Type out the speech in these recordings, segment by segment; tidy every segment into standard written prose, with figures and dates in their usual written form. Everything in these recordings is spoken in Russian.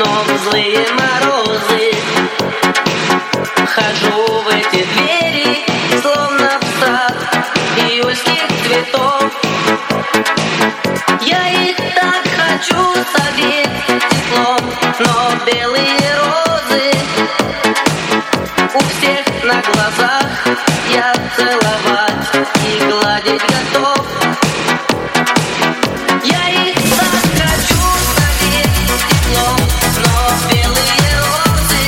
окном злые морозы. Хожу в эти двери, словно в сад июльских цветов. Я их так хочу согреть теплом, но белые розы у всех на глазах. Я целовать и гладить готов. Я их так хочу согреть теплом, но белые розы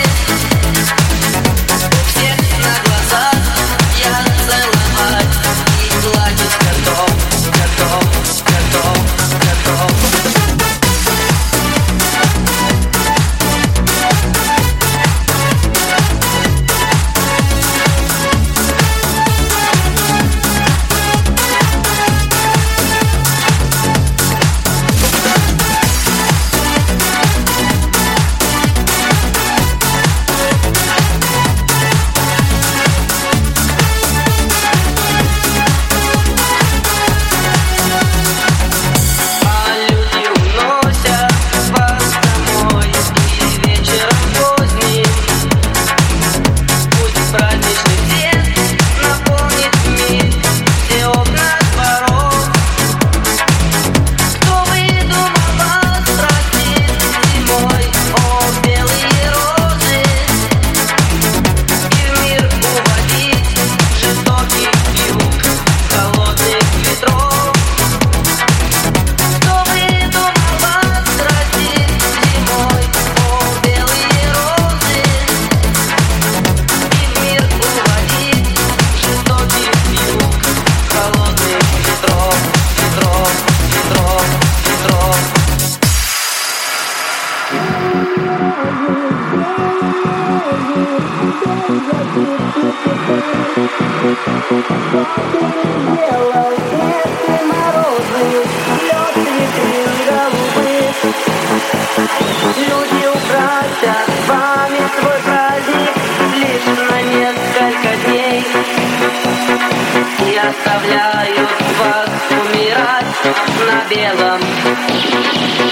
у всех на глазах. Я целовать и гладить готов, готов, готов, готов. Люди украсят вами свой праздник лишь на несколько дней и оставляют вас умирать на белом